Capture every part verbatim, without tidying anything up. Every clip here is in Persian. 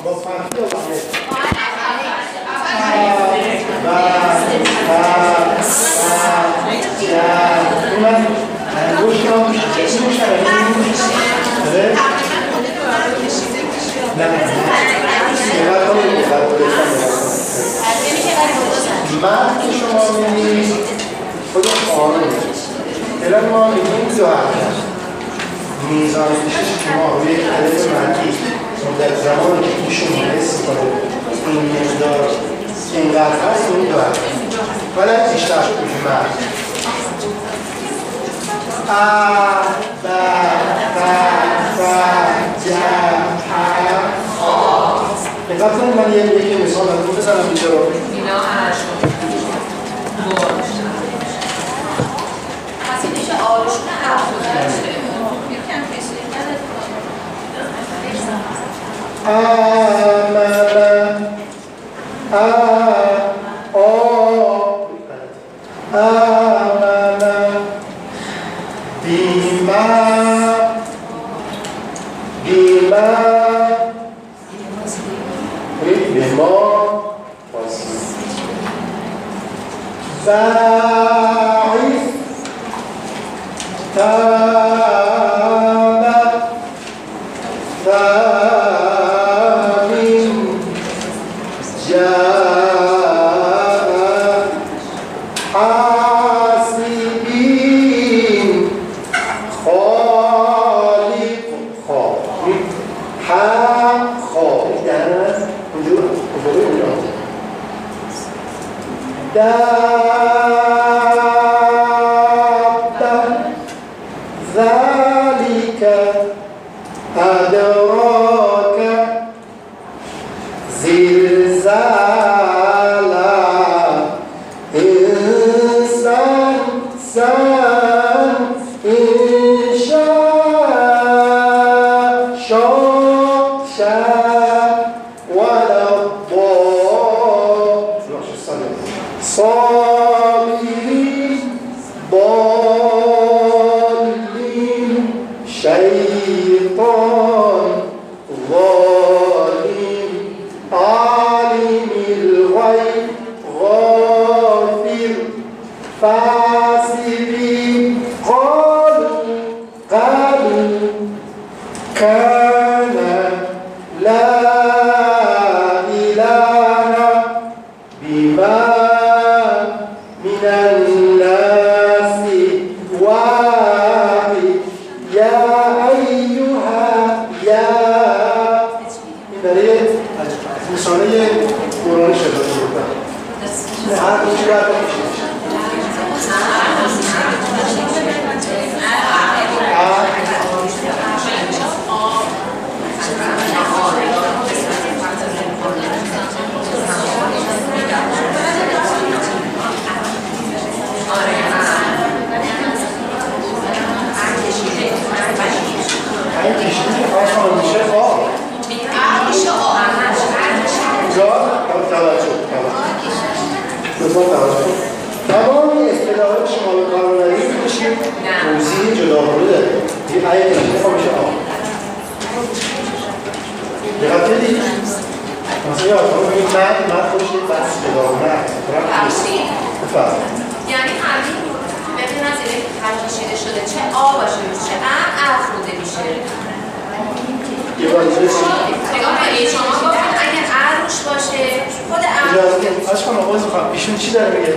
با منفی یا واحد؟ من گوش کنم چیزی گوش نه من که شما می‌بینید خودم آرومه الان ما می‌بینیم دو حرف میزان کشش که ما روی عدد منفی در زمان که ایشون استفاده این مقدار اینقدر هست اون دو حرف ولی بیشتر کنیم من آ ب ب ب ج ح آ دقت کنید من یه مثال رو بزنم اینجا رو اینا هرشون پس این میشه آروشون افزوده یکم کشید آمن آمن بیما بیما بیما باعث تاب ثامن جاء حاسبين خالق خالق حق خالق درس وجود وجود دابة ذلك أدراك زلزالا إنسان سان إنشاء شاء شاء ولا الضال صابرين ضالين شيطان ظالم عالم الغيب غافر فاسقين قالوا قالوا كان لا إله بما من الناس واحد يا أيها يا برای نشانه قرآن شده بودن هر کسی باید این کشیدی که فرصان میشه آب میشه آب جا توجه لطفا توجه تمام اصطلاحات شما به کار ببرید میشه توضیح جداگانه داره این آیه کشیدی خب میشه آب دقت بدید مثلا یاد کنید این مرد مرد خودش یک بحث جداگانه هست یعنی همین ببین از اینه که خرج کشیده شده چه آب باشه چه ام افروده میشه یه بار اینجا چی؟ نگاه کنید شما گفتن اگر عروش باشه خود ام اجازه کنید اشکان آقای زخم ایشون چی داره میگه؟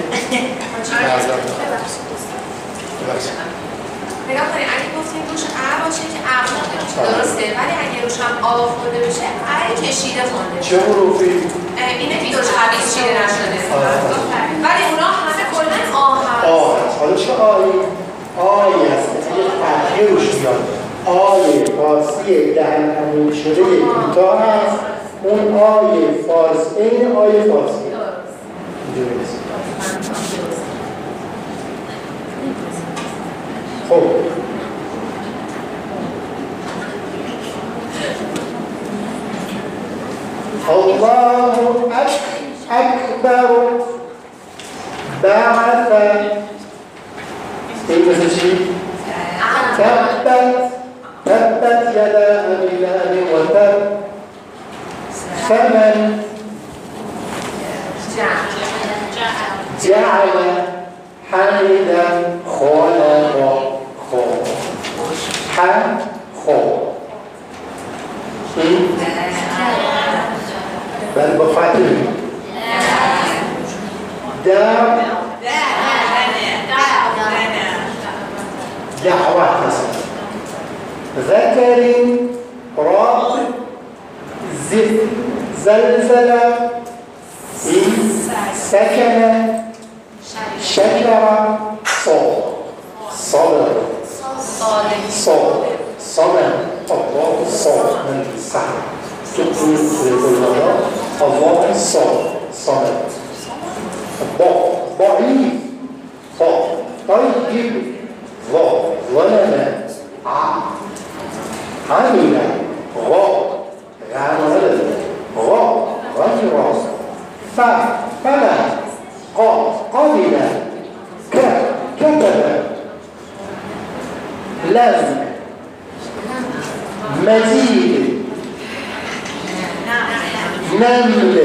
نگاه کنید اگه گفتیم روش ام باشه که ام خونده میشه درسته ولی اگه روش هم آب خونده بشه ای کشیده خونده چه حروفی؟ اینه که دوش حویز چیده نشده ولی اونا همه کلن آه هست آه هست حالا چه آیی؟ آیی هست اگه فتحه روش میاد آیه فارسی دهن امون شده کوتاه هست اون آیه فارسی این آیه فارسی خب الله أكبر بعث این مثل چی؟ تبت تبت يدا أبي لهب وتب فمن جعل حمیدا خلق خب هم خب این بل با فتح دعوت دعوت مثلا ذكر رب زل زلزل إن سكن شكر صبر صبر صبر صبر الله صبر من السحر تقول الله الله صبر صبر ضعيف طيب ظا ظلم عمل غا عمل غا غير ف فلا قا قبل ك كتب لم مزيد نمل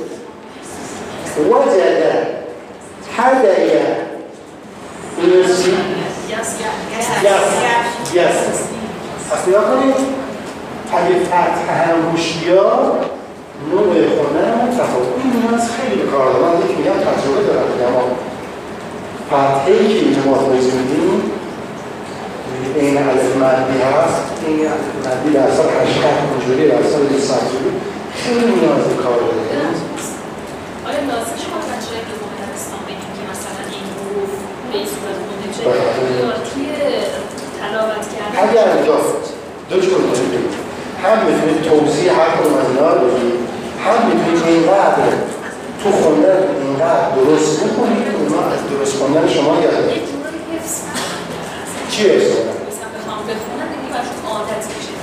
وجد هدايا يس يس يس اصلا کنید اگه فتح هم روش بیاد نوع خونه تفاوت این از خیلی کار دارم من یک میگم تجربه دارم اما فتحه‌ای که اینجا ما توضیح میدیم این الف مدی هست این الف مدی در سال هشتاد اینجوری در سال بیست اینجوری خیلی نیاز به کار داریم آیا لازم شما بچه‌ای که مهندسان بگیم که مثلا این حروف به این صورت خونده چه یارتی تلاوت کردن اگر اینجا دو جور کنید هم میتونید توضیح هر کنون از اینا رو بگید هم میتونید اینقدر تو خوندن اینقدر درست بکنید اونا از درست خوندن شما یاد بگید چی حفظ کنن؟ مثلا بخوام بخونم دیگه برشون عادت میشه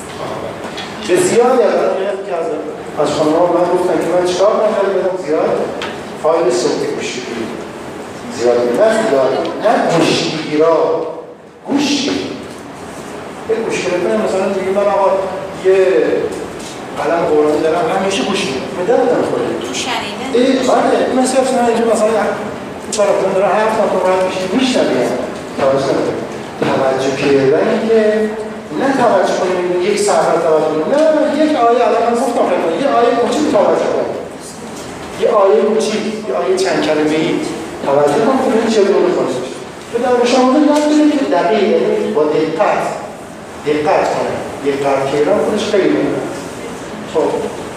به زیاد یادم میاد که از از خانم‌ها من گفتن که من چیکار کنم بدم زیاد فایل صوتی گوشیگیری زیاد نه زیاد نه گوشیگیرا گوشی یه گوش گرفتن مثلا میگم من آقا یه قلم قرآنی دارم همیشه گوش میدم میدردم خودم تو شنیده؟ ای بله مثل افسانه اینجا مثلا چهار افتان دارم هر افتان تو باید میشه میشنویم توجه نکنیم توجه کردن که نه توجه کنیم یک ساعت توجه کنیم نه یک آیه الان من گفتم خدمت یه آیه کوچیک توجه کنیم یه آیه کوچیک یه آیه چند کلمه‌ای توجه کنیم که این چه جوری خونده میشه به در شامل یاد بدید که دقیق یعنی با دقت دقت کنیم دقت کردن خودش خیلی مهمه خب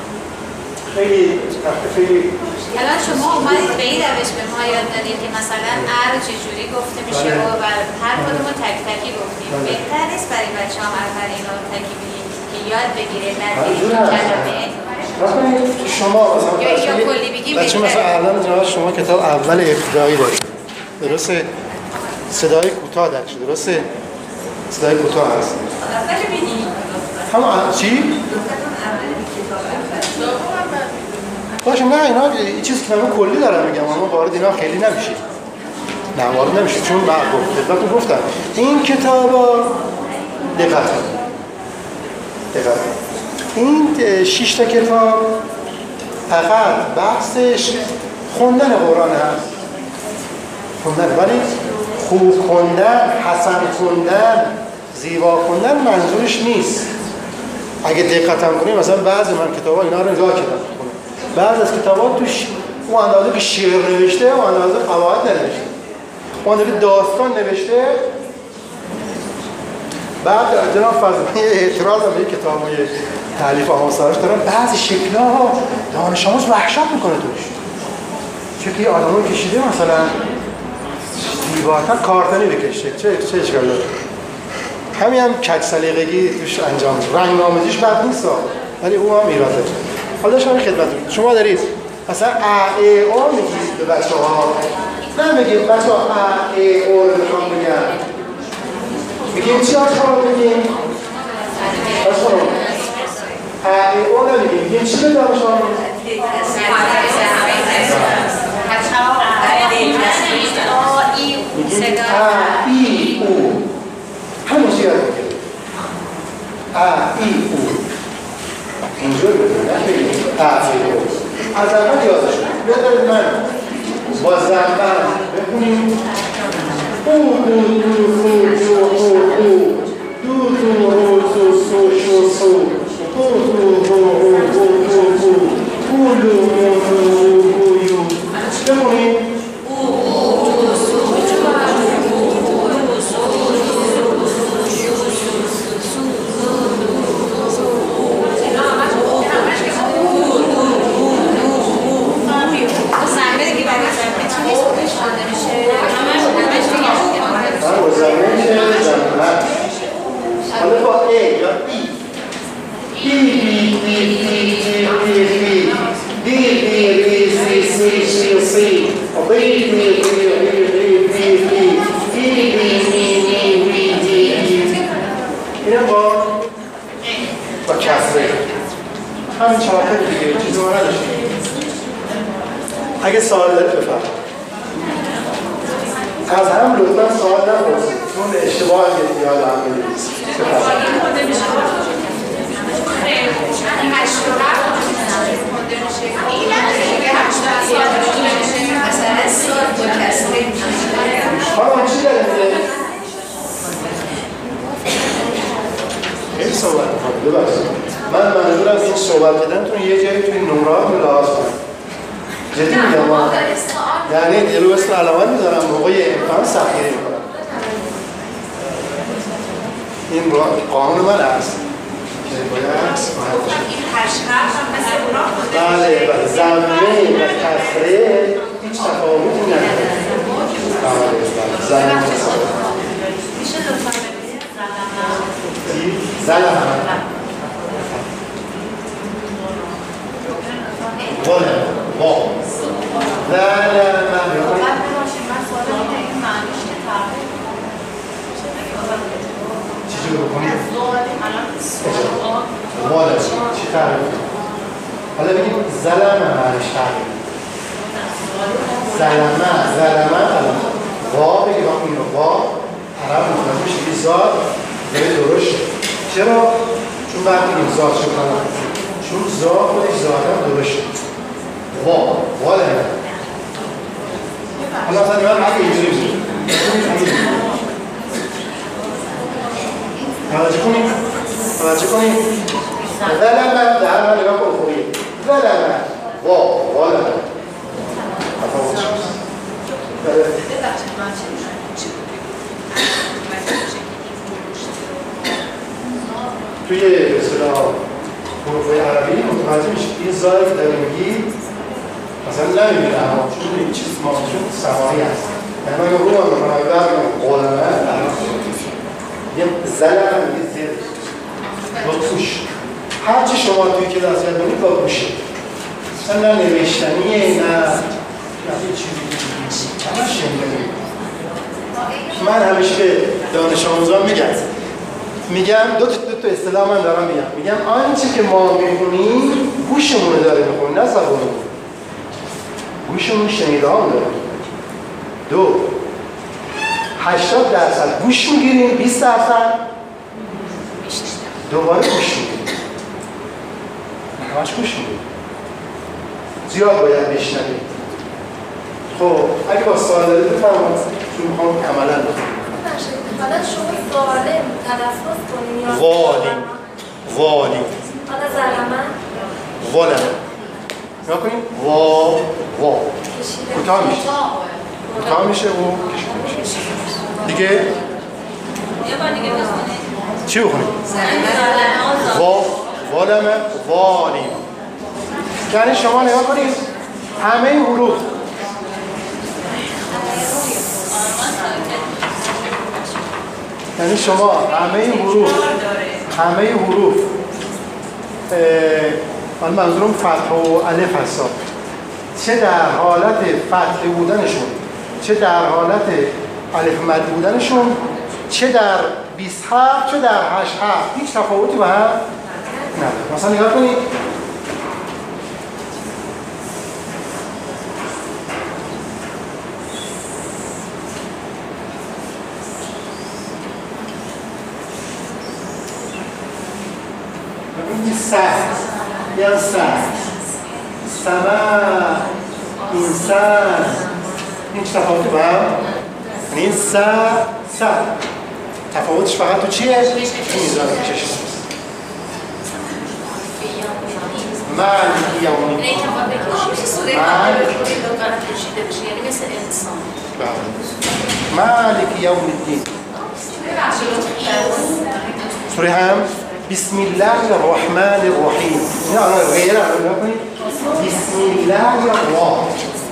خیلی خیلی الان شما اومدید به این روش به ما یاد دادید که مثلا ار چجوری گفته میشه و هر کدوم رو تک تکی گفتیم بهتر نیست برای بچه ها هر هر اینا رو تکی بگید که یاد بگیره در این کلمه شما یا یا کلی بگیم بچه مثلا الان جناب شما کتاب اول ابتدایی دارید درسته صدای کوتاه درش درسته صدای کوتاه هست همون چی باشه نه اینا یه چیزی که من کلی دارم میگم اما وارد اینا خیلی نمیشید نه وارد نمیشید چون من خدمتتون گفتم این کتابا دقت کنید دقت این شش تا کتاب فقط بحثش خوندن قرآن هست خوندن ولی خوب خوندن حسن خوندن زیبا خوندن منظورش نیست اگه دقت هم کنید مثلا بعضی من کتابا اینا رو نگاه کردم بعض از کتابات توش اون اندازه که شعر نوشته اون اندازه قواعد نوشته اون اندازه داستان نوشته بعد جناب فضلی اعتراض هم به یک کتاب و یک تالیف آموزش دارن بعضی شکل‌ها دانش آموز وحشت میکنه توش شکلی آدمو کشیده مثلا زیباتر کارتنی بکشه چه چه اشکال داره همین هم کج سلیقگی توش انجام رنگ نامزیش بد نیست ولی اون هم ایراد داره حالا شما خدمتتون شما دارید مثلا ا ای او میگید به بچه‌ها نه میگید بچه‌ها ا ای او رو میخوام بگم میگیم چی آشما میگیم آشما ا ای او نمیگیم میگیم چی به دانشان میگیم ا ای او همون چی یاد میگیم ا ای او اینجور بگیم نه بگیم تغییر بود. از اول یادش بذارید من با زنبن بخونیم. او دو دو سو جو او او دو دو رو سو سو شو سو او دو رو او او او او او لو مو مو او یو بخونیم. حالا با A یا B B B B B B B D D D C C C C B B B B B B B D D D اینا با با کسره همین چهارتا دیگه چیزی ما نداشتیم. اگه سوال دارید بفرمایید. از هم لطفا سوال نپرسید چون اشتباه اگه یاد هم بنویسید. حالا چی داریم میده؟ خیلی صحبت میکنم ببخشید. من منظورم این صحبت کردنتون یه جایی توی نمرات ملاحظ کنم. جدی میگم ما یعنی دیلو اسم علامت میذارم موقع امتحان سختگیری میکنم. این قانون من هست که باید این هشت حرف هم مثل اونا خونده بله بله ضمه و کسره هیچ تفاوتی نداره. بله بله ضمه و کسره میشه لطفا ببینید زلمه واله وا زلمه چی رو بکنید؟ والا چی تعریف کنید؟ حالا بگیم زلمه معنیش تعریف زلمه زلمه علامه وا بگیم این رو وا عرب مطلب میشه که زاد داره درست چرا؟ چون بعد بگیم زاد شد کنم چون زاد خودش زادم درست شد وا والا حالا اصلا من اگه اینجوری بزید توجه کنیم توجه کنیم ولمه در من نگاه کن خوبی ولمه وا ولمه تفاوت شد توی به اصطلاح حروف‌های عربی متوجه میشه این زایی که داره میگی مثلا نمیبینه اما چون این چیز ماشون سماعی هست یعنی من رو هم میکنم برمیم قولمه یه زلم یه زیر با توش هرچی شما توی کلاس یاد بگید با گوشه مثلا نه نوشتنیه نه یه چیزی همه شنیدنی من همیشه به دانش آموزان میگم میگم دو تا دو تا اصطلاح من دارم میگم میگم آنچه که ما میخونیم گوشمون رو داره میخونیم نه زبانمون گوشمون شنیده هم داره دو هشتاد درصد گوش میگیریم بیست درصد دوباره گوش میگیریم همش گوش میگیریم زیاد باید بشنویم. خب اگه با سوال دارید بفرمایید چون میخوام عملا بکنم حالا شما ظالم تلفظ کنیم یا والی والی حالا ظلمه والمه نگاه کنیم وا وا کوتاه میشه کوتاه میشه و کشیده میشه دیگه یه بار دیگه بخونید چی بخونیم؟ وا والمه والی یعنی شما نگاه کنید همه حروف یعنی شما همه حروف همه حروف من منظورم فتح و الف هست چه در حالت فتح بودنشون چه در حالت الف مد بودنشون چه در بیست حرف چه در هشت حرف هیچ تفاوتی با هم نداره. مثلا نگاه کنید این سخت یا سخت سماء انسان این چه تفاوتی با هم؟ این س س تفاوتش فقط تو چیه؟ تو میزان کشش مالک یوم الدین مالک یوم الدین سوره هم بسم الله الرحمن الرحیم نه آنها غیره بسم الله الرحمن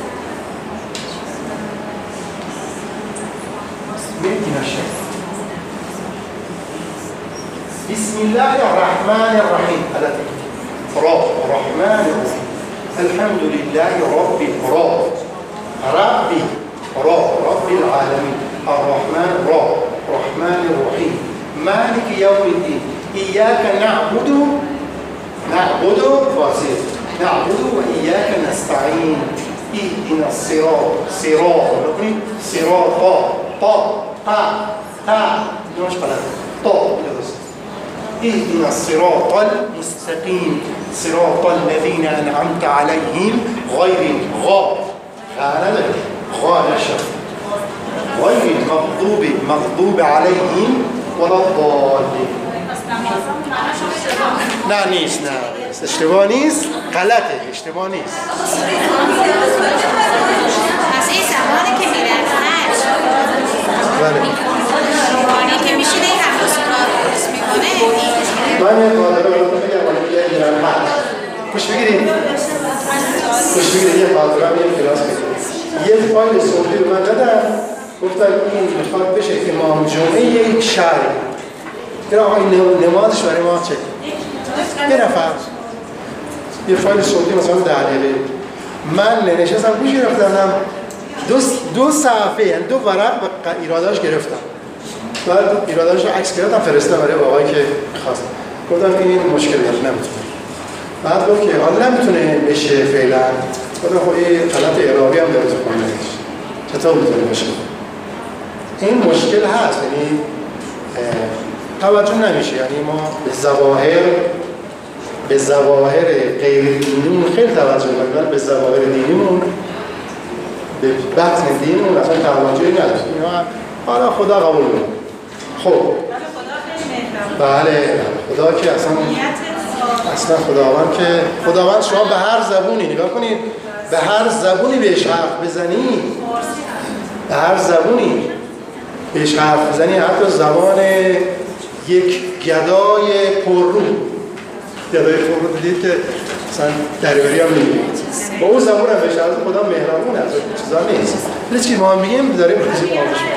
بسم الله الرحمن الرحيم را الرحمن الرحيم الحمد لله رب را ربي را رب العالمين الرحمن را الرحمن الرحيم مالك يوم الدين إياك نعبد نعبد فاصل نعبد وإياك نستعين اهدنا الصراط صراط صراط طا طا طا مش غلط طا اهدنا الصراط المستقيم صراط الذين أنعمت عليهم غير غا غا غا نشر غير المغضوب مغضوب عليهم ولا الضالين نه نیست نه اشتباه نیست غلطه اشتباه نیست از این زمانی که میرن خرج زمانی که میشینه این هم رسولا درست میکنه من یه قادر رو بگم ولی یه میرن خرج خوش بگیریم خوش بگیریم یه قادر رو یه کلاس بگیریم یه فایل صوتی رو من دادم گفتم این میخواد بشه امام جمعه یک شهری این آقای نمازش برای ما چه یه نفر یه فایل صوتی مثلا ده دقیقه من نشستم گوش گرفتم دو دو صفحه یعنی دو ورق و ایراداش گرفتم بعد ایراداش رو عکس گرفتم فرستادم برای آقایی که خواست گفتم این مشکل داره نمیتونه بعد گفت که حالا نمیتونه بشه فعلا گفتم خب این غلط اعرابی هم داره تو خونه‌اش چطور میتونه بشه این مشکل هست یعنی توجه نمیشه یعنی ما به ظواهر به ظواهر غیر دینیمون خیلی توجه میکنیم به ظواهر دینیمون به بطن دینیمون اصلا توجهی نداریم حالا خدا قبول کنه خب بله خدا که اصلا اصلا خداوند که خداوند شما به هر زبونی نگاه کنید به هر زبونی بهش حرف بزنی به هر زبونی بهش حرف بزنی حتی زبان یک گدای پررو گدای پررو دیدید که مثلا دریوری هم نمیدید با اون زبان هم بهش حرف خدا مهربونه از اون چیزا نیست ولی چیزی ما هم بگیم داریم بازی با آموزش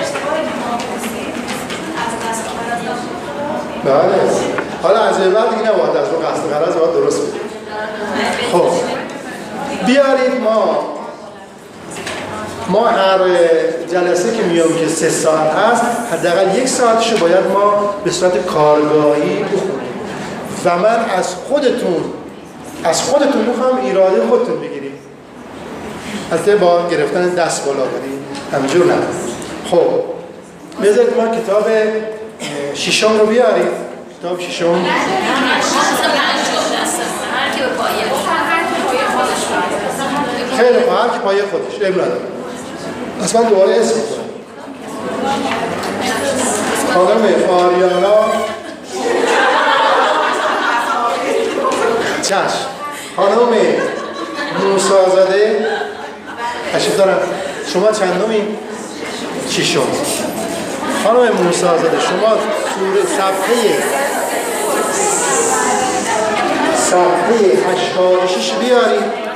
بله حالا از بعد دیگه نباید از اون قصد غرض باید درست بگیم خب بیارید ما ما هر جلسه که میام که سه ساعت هست حداقل یک ساعتشو باید ما به صورت کارگاهی بخونیم و من از خودتون از خودتون میخوام ایراده خودتون بگیریم البته با گرفتن دست بالا بدیم همینجور نه خب بذارید ما کتاب ششم رو بیارید کتاب ششم خیلی خواه هر که پایه خودش ام نداره اصلا دوباره اسم کنم خانم آریانا چشم خانم موسی‌زاده تشریف دارم شما چندمی؟ ششم خانم موسی‌زاده شما سوره صفحه صفحه هشتاد و شش بیارید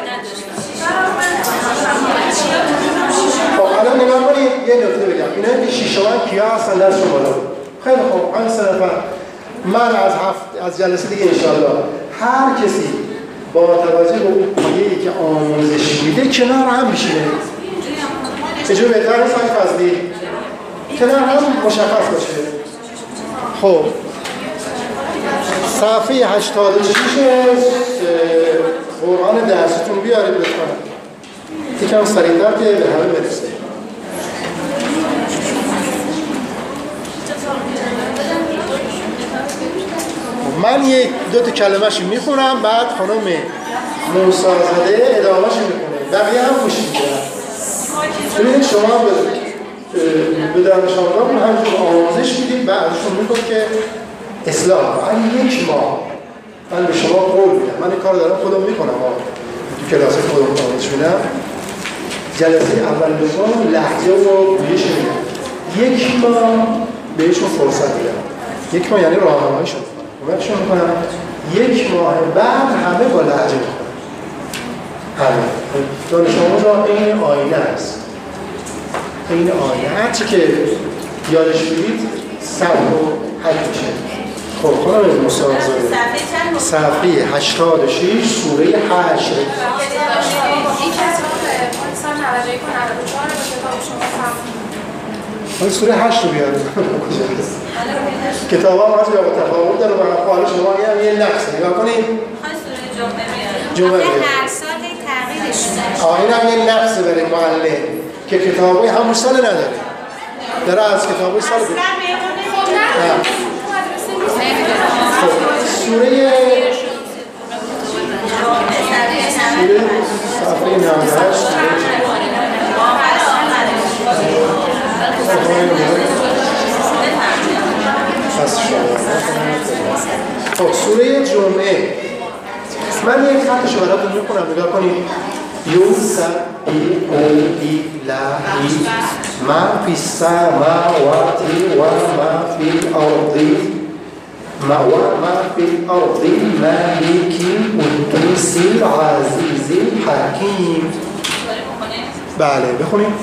خب الان نگاه کنید یه نکته بگم اینا که شیشمان کیا هستن در شما بالا خیلی خوب این سه نفر من از هفت از جلسه دیگه انشالله هر کسی با توجه به اون پایه‌ای که آموزش میده کنار هم میشینه چجور بهتر نیست های فضلی کنار هم مشخص باشه خب صفحه هشتاد و شش قرآن درستون بیارید لطفا یکم سریع‌تر که به همه برسه من یک دو تا کلمه‌شو میخونم بعد خانم موسازاده ادامهش میکنه بقیه هم گوش میکنن. ببینید شما به دانش آموزان همچون آموزش میدید بعدشون میگم که اصلاح این یک ماه من به شما قول میدم، من این کار دارم خودم میکنم تو کلاس خودم آموزش میدم. جلسه اول دوم لهجه و گویش میدم، یک ماه بهشون فرصت میدم. یک ماه یعنی راهنماییشون میکنم، کمکشون میکنم. یک ماه بعد همه با لهجه میکنم. همه دانش آموز این آینه است، این آینه هرچی که یادش بگید سب و حد میشه. خب خانم موسازاده صفحه هشتاد و شش سوره حشر. این سوره حشر رو بیارد کتاب ها هست یا با تفاوت داره و حال شما یه نقصه نگاه کنید. جمعه هر سال تغییرش آه این هم یه نقصه برای معلم که کتابی همون سال نداره، داره از کتابی سال بیاره. سوره سوره صفحه نود و هشت خب سوره جمعه من یک خطش براتون میکنم نگاه کنید. یوسبیح لله ما فی السماوات و ما فی الارض ما ما فی الارض مالک القدوس العزیز الحکیم. بله بخونید.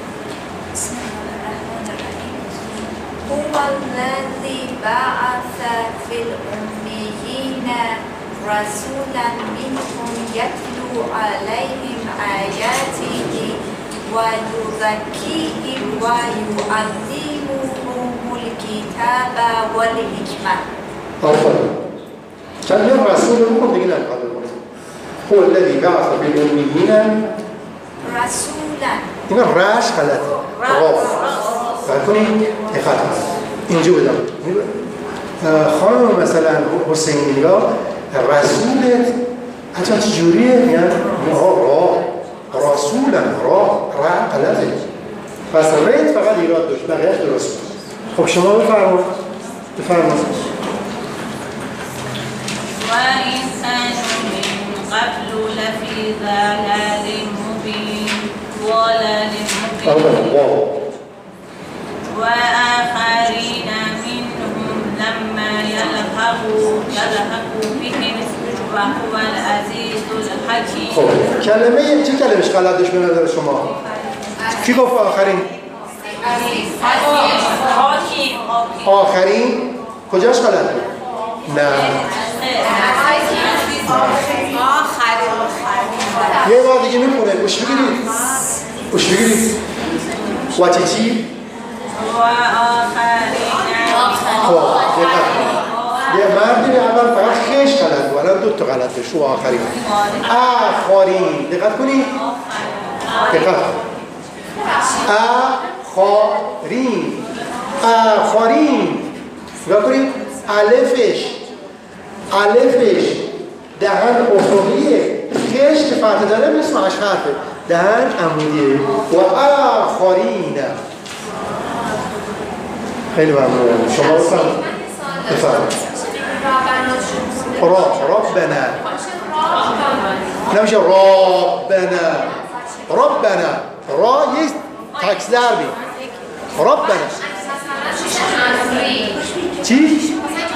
هو الذی بعث فی الأمیین رسولا منهم یتلو علیهم آیاته و یزکیهم و یعلمهم الکتاب والحکمة. آفرین. چند یه رسول رو بکن دیگه نمیخواد بکنید. هو الذی بعث فی الأمیین رسولا. اینا رش غلطه. راف. بکنید اخط هست. اینجا بدم. خانم مثلا حسینی نگاه رسولت حتی چجوریه؟ یعنی را را رسولا را را غلطه. پس رید فقط ایراد داشت بقیهش درست بود. خب شما بفرمایید. بفرمایید. وَإِنْ كَانُوا مِنْ قَبْلُ لَفِي ضَلَالٍ مُبِينٍ ضَلَالٍ مُبِينٍ وآخرين منهم لما يلحقوا يلحقوا بهم وهو العزيز الحكيم. خب کلمه چه کلمش غلط داشت به نظر شما؟ کی گفت آخرین؟ آخرین کجاش غلط بود؟ نه یه بار دیگه میخونه گوش بگیرید گوش بگیرید واتیتی خب یه مردی اول فقط خیش غلط بود الان دو تا غلط داشت و آخرین آخرین دقت کنید دقت آخرین آخرین نگاه کنید الفش الفش دهن افقیه خیش که فتح داره مثل معش حرفه دهن عمودیه و آخرین. خیلی ممنون. شما بفرمایید. بفرمایید. را ربنا نمیشه ربنا ربنا را یک تکس ضربی ربنا چی؟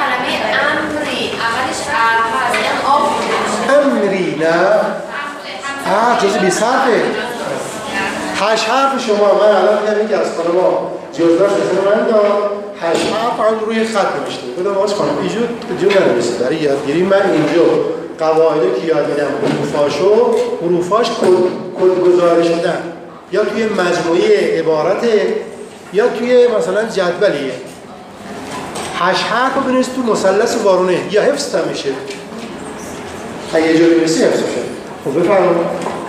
امری نه آه جزی بیس حرفه هشت حرف شما من الان میگم یکی از خانما جزداش مثل من دار هشت حرف هم روی خط نوشته بودم آج خانم اینجور جو ننویسید برای یادگیری من اینجا قواعده که یاد میدم حروفاشو حروفاش کدگذاری شدن یا توی مجموعه عبارته یا توی مثلا جدولیه. هشت حرف رو بنویسید تو مثلث وارونه یا حفظ هم میشه اگه یه جوری بنویسی حفظ میشه. خب بفرمایید.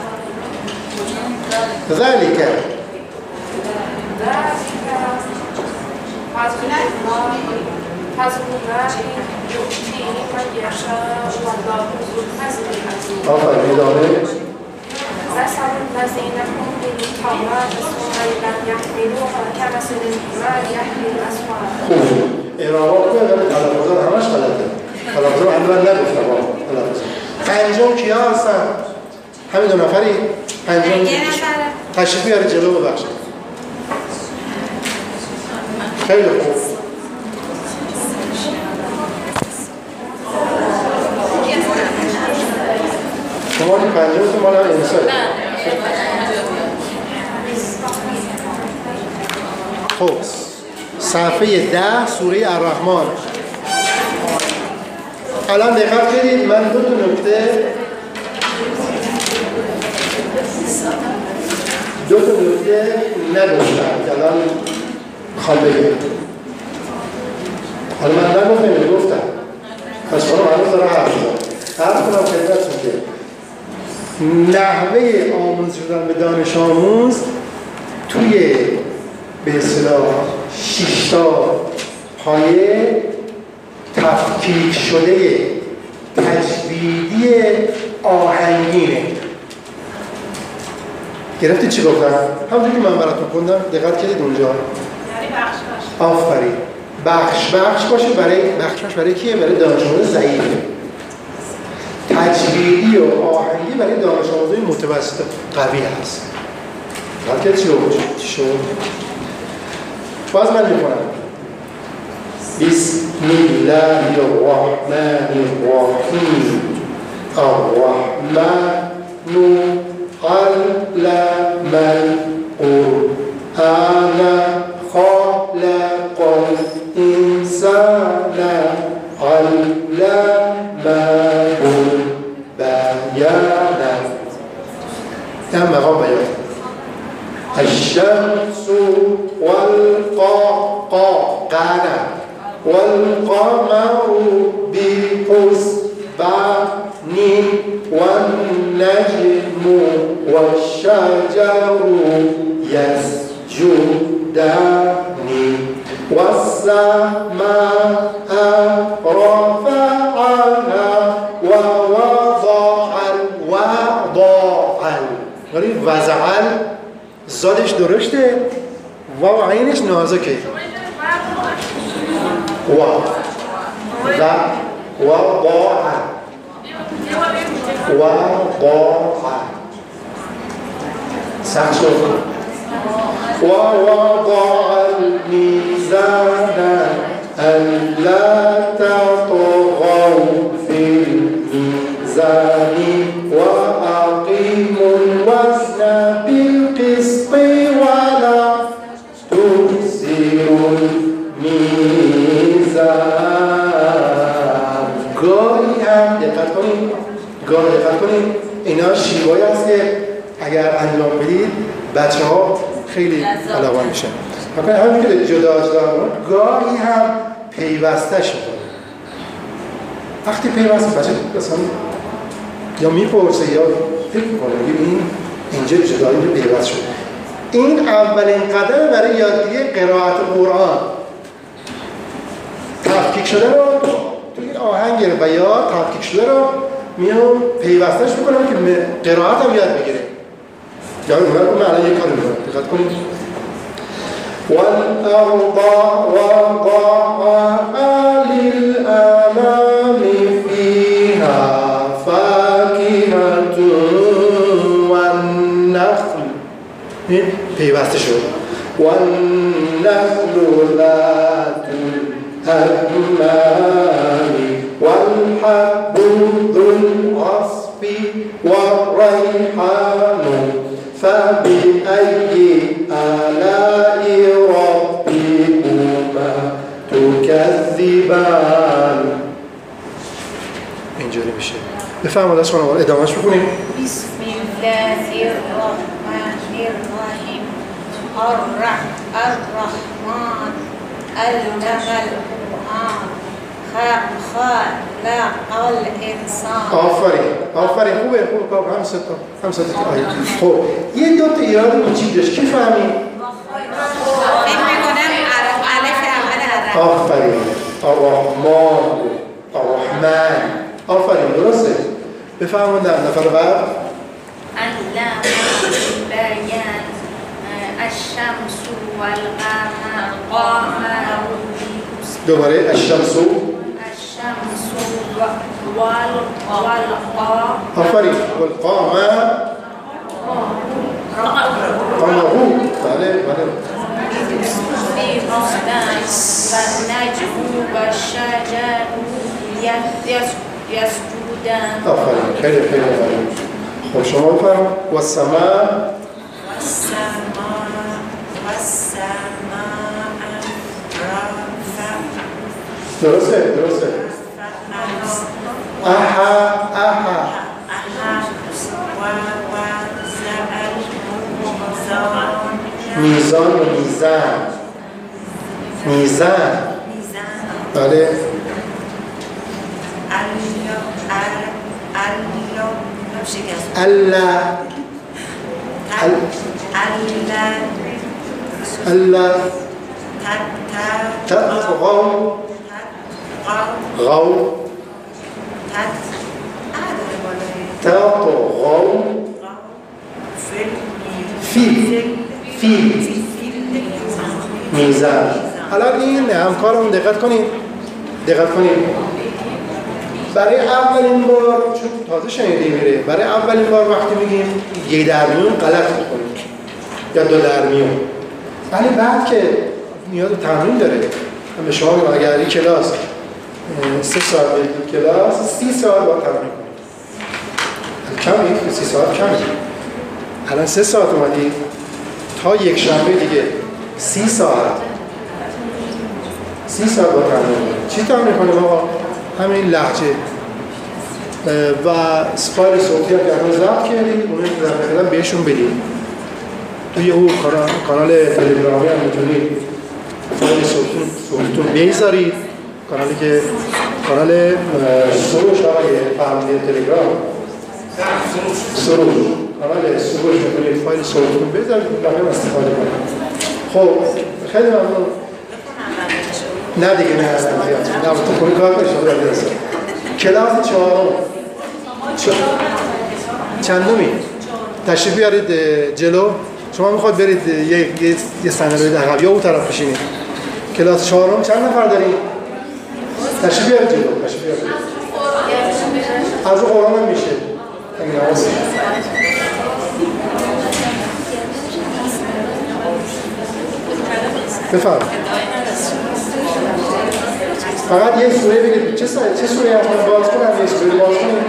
ذلك پس آفرین ادامه خوب اعرابات که اگر تلفظات همش غلطه تلفظات همه من نگفتم تلفظات پنجم کیا هستن؟ همین دو نفری؟ پنجم تشریف بیاره جلو ببخشید خیلی خوب شما این پنجم تو مال هم انسان خب صفحه ده سوره الرحمن الان دقت کنید من دو تا نکته دو تا نکته نگفتم که الان میخوام بگم حالا من نگفتم گفتم پس شما هنوز دارم حرف زدم حرف کنم خدمتتون که نحوه آموزش شدن به دانش آموز توی به اصطلاح شش تا پایه تفکیک شده تجویدی آهنگینه. گرفتی چی گفتم؟ همونجوری که من براتون خوندم دقت کردید اونجا؟ یعنی بخش بخش. آفرین. بخش بخش باشه برای بخش بخش برای کیه؟ برای دانش آموز ضعیفه. تجویدی و آهنگی برای دانش آموزای متوسط قوی هست. دقت کردید چی بود؟ چی شد؟ باز من میکنم. بسم الله الرحمن الرحیم الرحمن علم القرآن خلق الإنسان علمه البيان ده مقام بیان الشمس والقمر والقمر بحسبان والنجم والشجر يسجدان والسماء رفعها ووضع الوضع ولی وضعن زادش درشته و عینش نازکه و و وضع وضع سخت شد ووضع الميزان ألا تطغوا في الميزان وأقيموا الوزن بالقسط ولا تخسروا الميزان گاهی هم دقت کنید گاهی دقت کنید اینا شیوایی هست که اگر انجام بدید بچه ها خیلی علاقه میشن حالا همین که جدا جدا گاهی هم پیوستش میکنه وقتی پیوست بچه مثلا یا میپرسه یا فکر میکنه این اینجا جدا اینجا پیوست شد این اولین قدم برای یادگیری قرائت قرآن تفکیک شده رو تو این آهنگ و یا تفکیک شده رو میام پیوستش میکنم که قرائت هم یاد بگیره یا اون رو من الان یک کاری میکنم دقت کنید والأرض وضعها للأنام فيها فاكهة والنخل پیوسته شد والنخل ذات الأكمام والحب ذو العصف والريحان فبأي آلاء ربكما تكذبان اینجوری میشه بفرمایید از شما ادامهش بکنیم بسم الله الرحمن الرحیم الرحمن علم القرآن خلق الانسان آفرین آفرین خوبه خوبه کار هم سه تا هم سه تا آیه خب یه دو تا ایراد کوچیک داشت کی فهمید فکر می‌کنم الف اول عرب آفرین الرحمن رحمن. آفرین درسته. بفرمایید در نفر بعد. علم بیان الشمس والقمر قمر دوباره الشمس الشمس والقمر آفرین والقمر قمرو. بله بله. والنجم والشجر يسجدان. آفرین خیلی خیلی عالی. خب شما بفرمایید. والسماء والسماء والسماء رفع. درسته درسته. احا احا میزان و میزان میزان بله. الله الله تطغوا غو تطغوا فی فی میزان. حالا این همکارمون دقت کنید دقت کنید برای اولین بار چون تازه شنیده میره برای اولین بار وقتی میگیم یه درمیون غلط میکنیم یا دو درمیون، ولی بعد که نیاز تمرین داره. به شما میگم اگر این کلاس سه ساعت برید کلاس سی ساعت باید تمرین کنید. کمی سی ساعت کمی. الان سه ساعت اومدید تا یک شنبه دیگه سی ساعت سی ساعت باید تمرین کنید. چی تمرین کنیم آقا؟ همین لهجه و فایل صوتی هم که همون ضبط کردید اونو در بهشون بدید. توی اون کانال تلگرامی هم میتونید فایل صوتیتون بگذارید. کانالی که کانال سروش آقای فرمانده تلگرام سروش کانال سروش میتونید فایل صوتیتون بگذارید بقیه هم استفاده کنید. خب خیلی ممنون. نه دیگه نه هستم نه تو کنی کار کنی شما رو برسید. کلاس چهارم چندمی؟ تشریف بیارید جلو. شما میخواد برید یه یه صندلی برید عقب یا اون طرف بشینید. کلاس چهارم چند نفر دارید؟ تشریف بیارید جلو. تشریف بیارید. از اون قرآن هم میشه. اگه نواز بفرم. فقط یه سوره بگید. چه سوره چه سوره هم باز کنم؟ یه سوره باز کنم.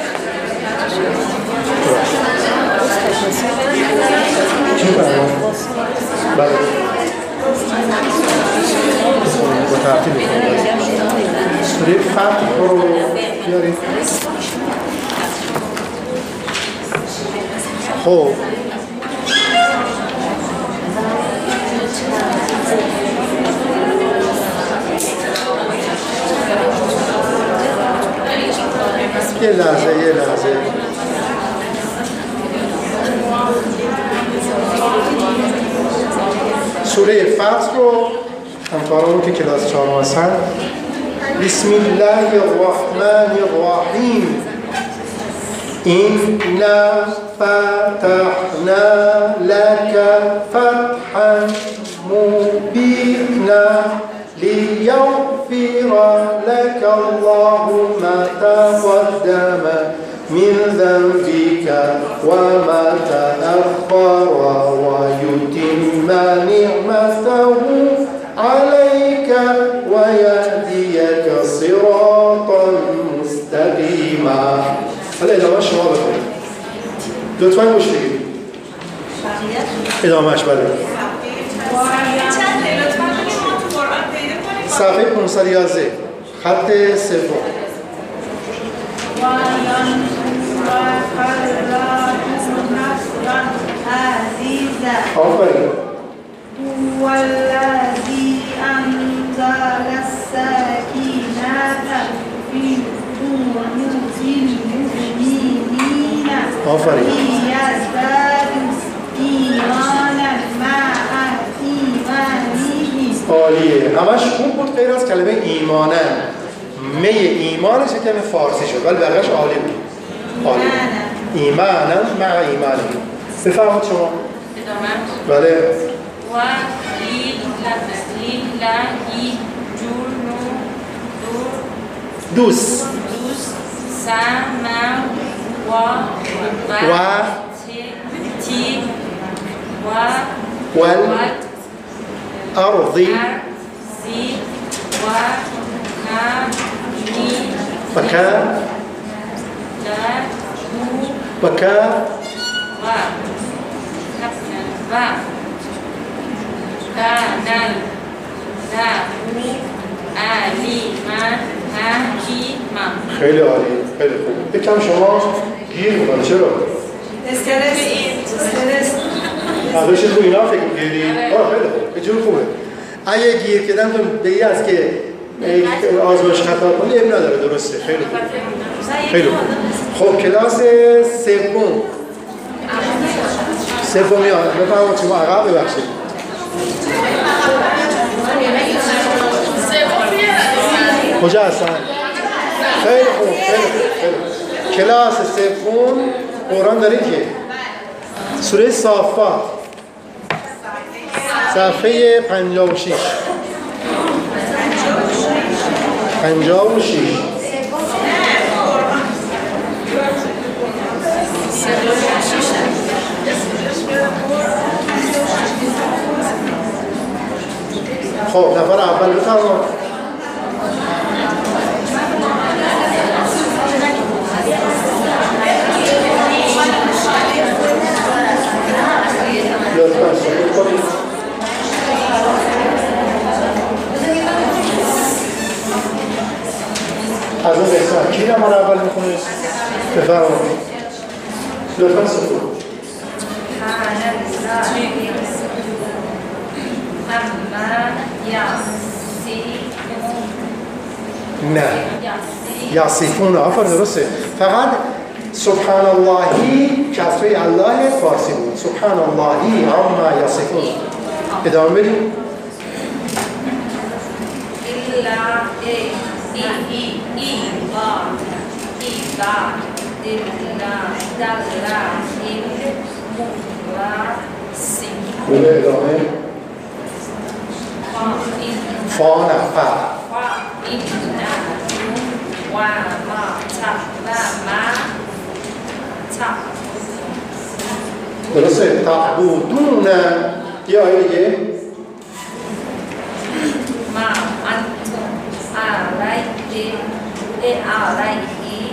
چی فرمان؟ بله. با ترتیب سوره فتح رو بیارید. خب یه لحظه یه لحظه سوره فتح رو همکارانو که کلاس چهارم هستن بسم الله الرحمن الرحیم اینا فتحنا لك فتحا مبینا لیغفر لك الله ما تقدم من ذنبك وما تأخر ويتم نعمته عليك ويهديك صراطا مستقيما. حالا ادامه شما بکنید. لطفاً گوش بگیرید. ادامهش بله. صفحه پانصد و یازده خط سوم. آفرین. هو الذی انزل السکینة فی قلوب المؤمنین آفرین. لیزدادوا ایمانا مع ایمانهم. عالیه. همش خوب بود غیر از کلمه ایمانن می ایمانش کمی فارسی شد ولی بقیه‌اش عالی بود. عالی. ایمانم مع ایمانم. بفرمایید شما. ادامه. بله. و لیلهی جونو دور دوست. دوست سمم و و تی و ول ارضی ارزی و نمی بکا له بکا و و کانل له علیما حکیما. خیلی عالی، خیلی خوب. یکم شما گیر میکنه. چرا؟ استرس استرس نداشتید رو اینا فکر می‌کردی؟ آه خیلی خوب. اینجور خوبه. اگه گیر کردنتون به این است که آزمایش خطا کنی اب نداره. درسته. خیلی خوب. خیلی خوب. خب کلاس سوم. سومی ها. بفرمایید شما عقب ببخشید. کجا هستن؟ خیلی خوب. خیلی خوب. خیلی خوب. کلاس سوم قرآن دارید که سوره صافات صفحه پنجاه و شش پنجاه و شش خب نفر اول بفرمایید. لطفاً سکوت کنید. از اون قسمت کی نمار اول میخونید؟ بفرمایید. لطفاً سکوت. نه یاسیفون آفر درسته. فقط سبحان اللهی کسره الله فارسی بود. سبحان اللهی عما یصفون. ادامه بدیم. إلا إيه إيه إيه با إيه با دلا دلا إيه مغلا سي. بله ادامه. فا نه فا. فا إيه نه و ما تا و ما تا. درسته. تعبدون یه آیه دیگه. ما أنتم عليه عليه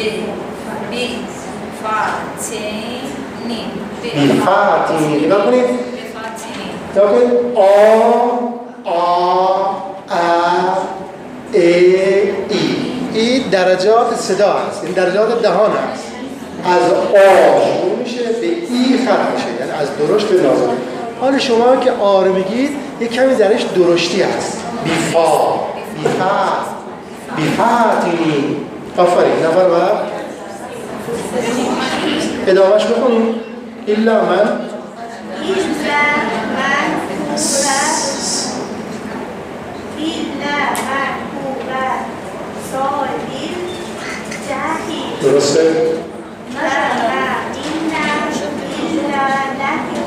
بفاتنين بفاتنين نگاه کنید. بفاتنين نگاه کنید. آ آ ا ای ای. این درجات صدا هست. این درجات دهان هست. از آ شروع میشه به ای ختم میشه. یعنی از درشت به نازل. حالا شما که آ رو میگید یک کمی درش درشتی هست. بیفا بیفا بیفاتنی. آفرین. نفر بعد ادامهش بکنیم. الا من إلا من هو إلا من هو صال الجحيم. درسته. ما إن إلا نحن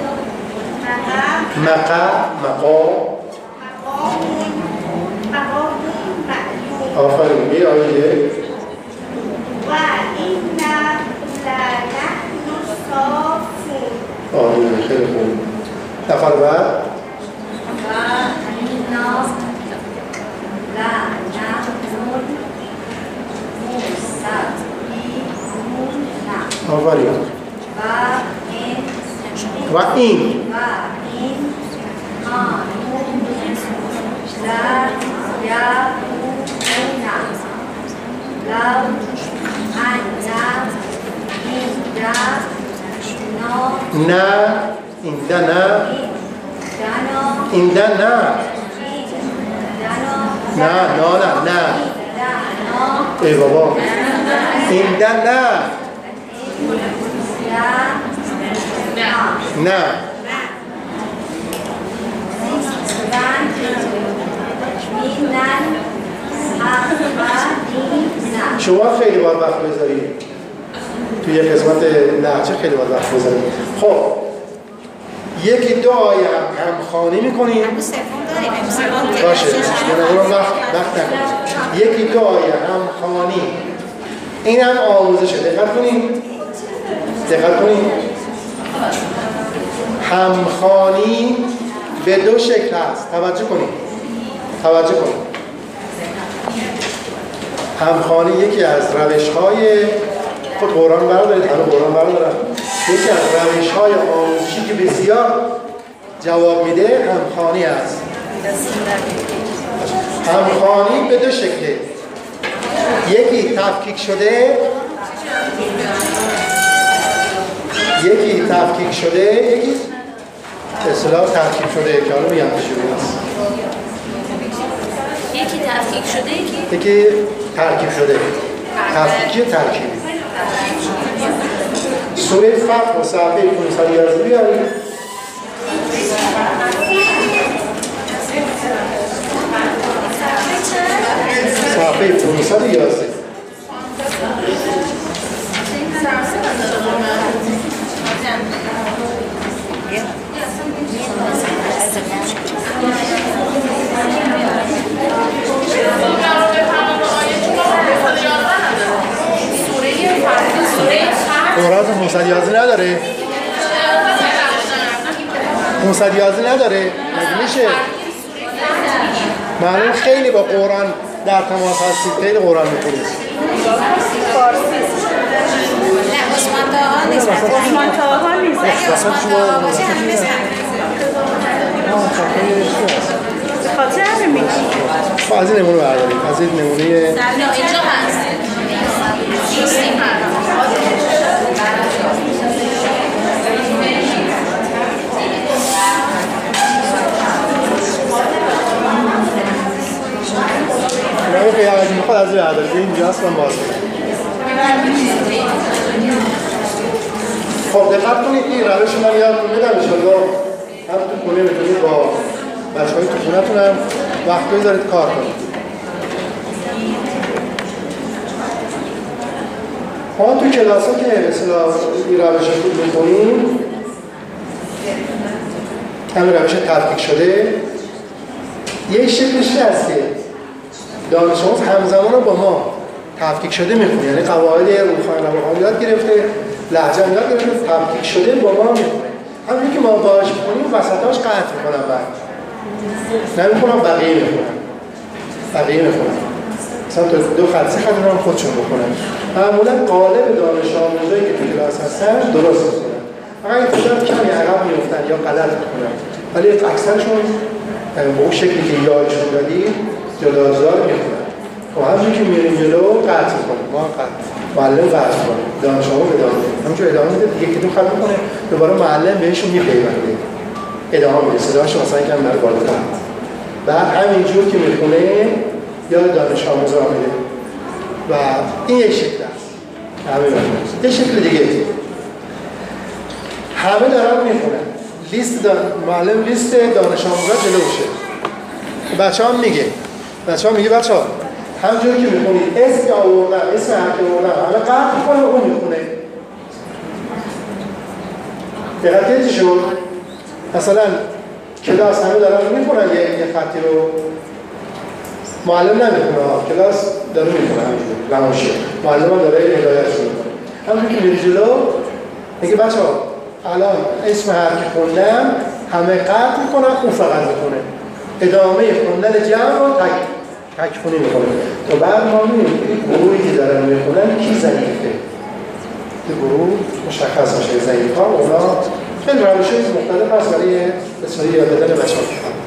مقا مقا مقام مقام معلوم. آفرین. بی آیه و إنا لنحن الصافون. آره خیلی خوب. نفر بعد آفرین. و این نه اینده نه اینده نه نه نه نه نه ای بابا اینده نه نه من شما خیلی باید وقت بذارید توی قسمت لهجه خیلی باید وقت بذارید. خب یکی دو آیه هم همخوانی میکنیم باشه من وقت وقت نکنید. یکی دو آیه همخوانی این هم آموزشه. دقت کنید دقت کنید همخوانی به دو شکل هست. توجه کنید توجه کنید همخوانی یکی از روش‌های خود قرآن بردارید همه قرآن بردارن یکی از روش‌های آموزشی که بسیار جواب میده همخوانی است. همخوانی به دو شکله، یکی تفکیک شده یکی تفکیک شده یکی اصطلاح ترکیب شده که حالا میگم چجوری است. یکی تفکیک شده یکی یکی ترکیب شده تفکیکی ترکیبی. سوره فتح و صفحه پانصد و یازده بیارید. صفحه پانصد و یازده قرآن پانصد و یازده نداره؟ پانصد و یازده نداره؟ مگه میشه؟ معلوم خیلی با قرآن در تماس هستید، خیلی قرآن میکنید. نه عثمان تاها نیست. عثمان تاها نیست. اگه عثمان تاها باشه همه بزن. به خاطر همه میگی خب از این نمونه بردارید، از این نمونه نه اینجا هست. نیستیم. نمونه که یه میخواد از این بردارید، اینجا هست من باز خب دقت کنید این روش من یادتون میدم انشاءالله هم تو خونه میتونید با بچه‌های تو خونه‌تون هم وقت بذارید کار کنید. ما تو کلاس‌ها که به اصطلاح این روش رو می‌کنیم همین روش تفکیک شده یک شکلش هست که دانش آموز همزمان با ما تفکیک شده می‌خونه، یعنی قواعد روخان روخان یاد گرفته، لهجه هم یاد گرفته، تفکیک شده با ما می‌خونه. همونی که ما باهاش می‌خونیم وسطاش قطع می‌کنم بعد نمی‌خونم بقیه می‌خونم بقیه می‌خونم مثلا دو خط سه خط هم خودشون بخونن. معمولا قالب دانش آموزایی که تو کلاس هستن درست می‌خونن، فقط این کمی عقب می‌افتن یا غلط می‌خونن، ولی اکثرشون به اون شکلی که یادشون دادیم جداجدار می‌خونن. و همونجوری که میریم جلو قطع می‌کنیم، ما قطع معلم قطع کنیم، دانش آموز ادامه میده. همونجور ادامه میده، یکی دو خط می‌کنه، دوباره معلم بهشون میپیونده، ادامه میده، صداش مثلا یکم بره بالاتر. بعد همینجور که می‌خونه یاد دانش آموزا میده و این یک شکل است. همه می‌خونن. یه شکل دیگه همه دارن می‌خونن. لیست دان... معلم لیست دانش آموزا جلوشه. بچه‌ها میگه بچه‌ها میگه بچه‌ها همونجوری که می‌خونید اسم آوردن، اسم هر کی آوردن، همه قطع می‌کنه و اون می‌خونه. دقت شد؟ مثلا کلاس همه دارن می‌خونن یه یه خطی رو معلم نمی‌خونه، کلاس داره می‌خونه همینجوری لماشه. معلم هم داره هدایتش می‌کنه. همونجوری که میری جلو میگه بچه‌ها الان اسم هر کی خوندم همه قطع می‌کنن، اون فقط می‌خونه. ادامه خوندن جمع رو تک تک خونی می‌کنه. تا بعد ما می‌بینیم این گروهی که دارن می‌خونن کی ضعیفه. این گروه مشخص میشه ضعیف‌ها، اونا خیلی روش‌های مختلف هست برای بسیاری یاد دادن بچه‌ها.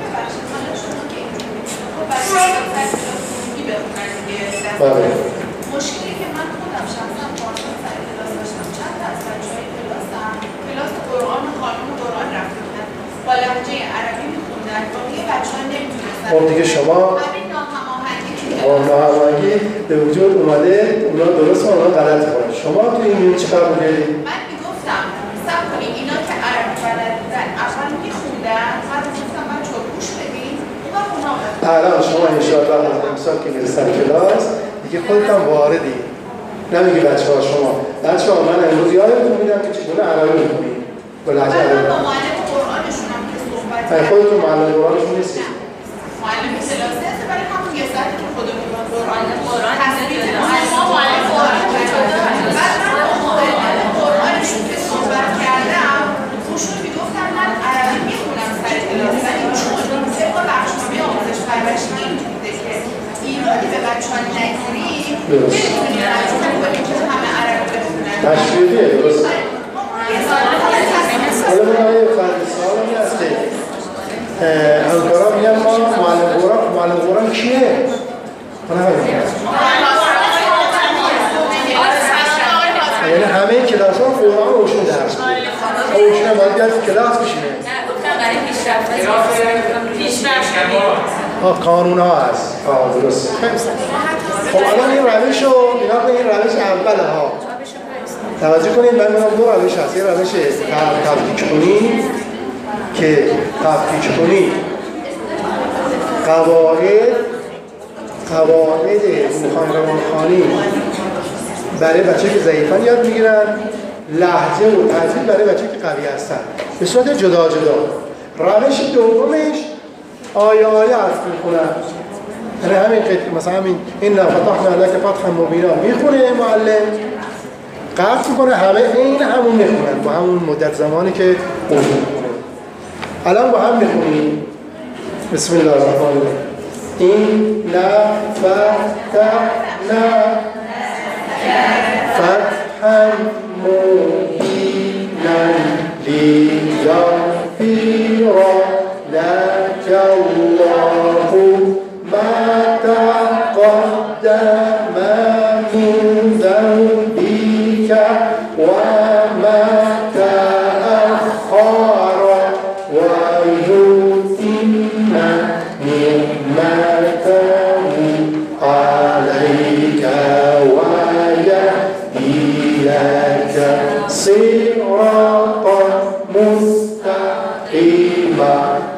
بله. مشکلی که من خودم شخصا پارسال سر کلاس داشتم چند تا از بچه‌های کلاسم کلاس قرآن و خانم قرآن رفته بودن با لهجه عربی می‌خوندن، باقی بچه‌ها نمی‌تونستن. خب دیگه شما همین ناهماهنگی که ناهماهنگی به وجود اومده، اونا درست اونا غلط کنن. شما تو این میون چیکار می‌کردید؟ من میگفتم صبر کنید اینا که عربی بلد بودن اول می‌خوندن، بعد گفتم بچه‌ها گوش بدین و اونا الان شما ان شاءالله از امسال که میرسن کلاس دیگه خودت هم واردی. نمیگی بچه‌ها شما بچه‌ها من امروز یادتون میدم که چگونه عربی می‌خونید با لهجه عربی. با معلم قرآنشون هم که صحبت کردید. خودتون معلم قرآنشون نیستید. معلم کلاسی هست ولی همون یه ساعتی که خودمون با قرآن قرآن تصویر معلم معلم قرآن کردن. بعد من با معلم قرآنشون که صحبت کردم اوشون میگفتن من عربی میخونم سر کلاس ولی چون طبق بخشنامه آموزش پرورشی این بوده که ایرادی به بچه‌ها نگیریم نمی‌تونیم مجبور کنیم که همه عربی بخونن. تشویقیه درست. حالا من آیه فرد سوالی هست که همکارا میگن ما معلم قرآن معلم قرآن کیه؟ من نمی‌دونم. یعنی همه کلاس ها قرآن روشون درس بود. روشون هم باید بیاد کلاس بشینه. نه گفتم برای پیشرفت پیشرفت آه قانون ها هست. آه درست. خب الان این روش رو اینا به این روش اوله ها توجه کنید. من میگم دو روش هست. یه روش تفکیک کنی که تفکیک کنی قواعد قواعد روحانی روانخوانی برای بچه که ضعیفن یاد میگیرن، لهجه و تهذیب برای بچه که قوی هستن به صورت جدا جدا. روش دومش آیه آیه عرض میکنن. یعنی همین قطعه مثلا همین این فتحنا لک فتحا مبینا میخونه معلم قطع میکنه همه این همون میخونن با همون مدت زمانی که اون میخونه. الان با هم میخونیم. بسم الله الرحمن الرحیم. این فتحنا فتحا مبینا لیغفر لك الله ما تقدم من ذنبك وما تأخر ويتم نعمته عليك ويهديك صراطا مستقيما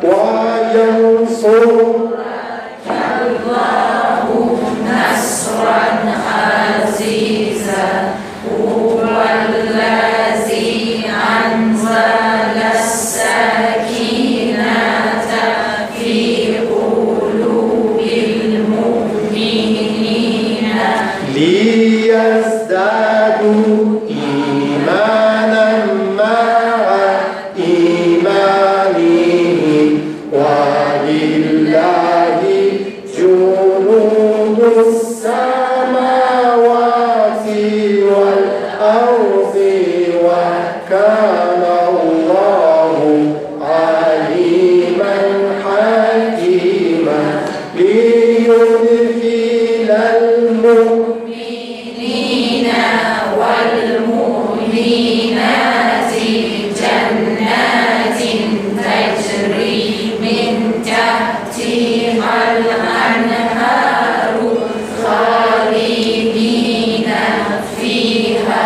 وينصرك الله نصرا عزيزا هو الذي أنزل السكينة في قلوب المؤمنين ليزدادوا إيمانا مع إيمانهم ولله جنود السماوات والأرض وكان الله عليما حكيما ليدخل المؤمنين والمؤمنات جنات تجري من تحتها الأنهار خالدين فيها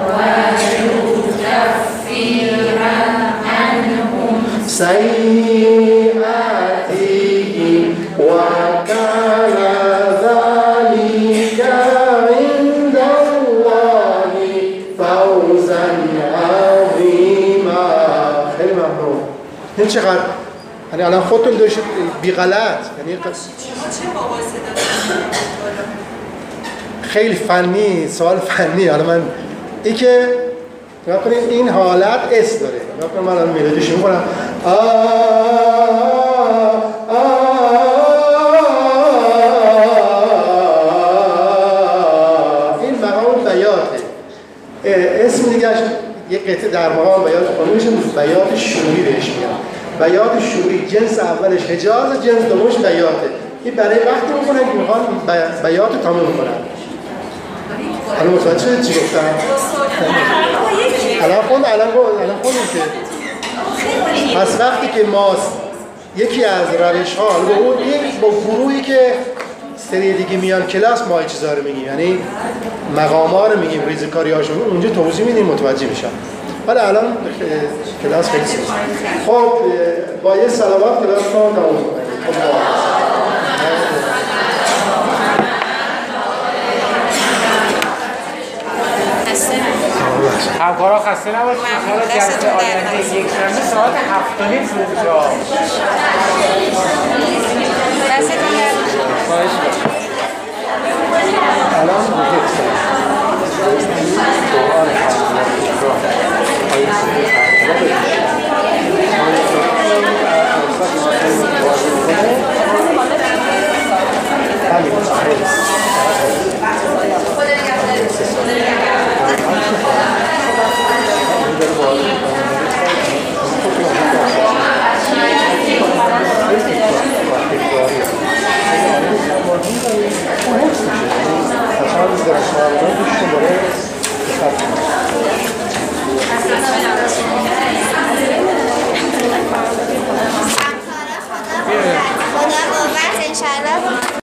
ويكفر عنهم سيئاتهم وكان ذلك عند الله فوزا عظيما. خیلی ممنون. این چقدر یعنی الان خودتون داشتید بی غلط یعنی خیلی فنی سوال فنی. حالا من این که نگاه کنید این حالت اس داره. نگاه کنید من الان ملودیش می‌خونم این مقام بیاته. اسم دیگه یه قطعه در مقام بیات خونیش بیات شوری بهش میگن. بیات شوری جنس اولش حجاز، جنس دومش بیاته. این برای وقتی میکنن که میخوان بیات رو تمام میکنن. الان متوجه شدید چی گفتم؟ الان خوند الان الان خوندیم که پس وقتی که ما یکی از روش ها با گروهی که سری دیگه میان کلاس ما این چیزا رو میگیم، یعنی مقام ها رو میگیم، ریزکاری هاشون اونجا توضیح میدیم متوجه میشن. حالا الان کلاس خیلی سیست. خب با یه صلوات کلاس رو تموم کنیم. همکارا خسته نباشید. انشاءالله جلسه آینده یک شنبه ساعت هفت و نیم شروع میشه. دستتون درد نکنه. خواهش می‌کنم. الان بزرگ خدا قوت انشالله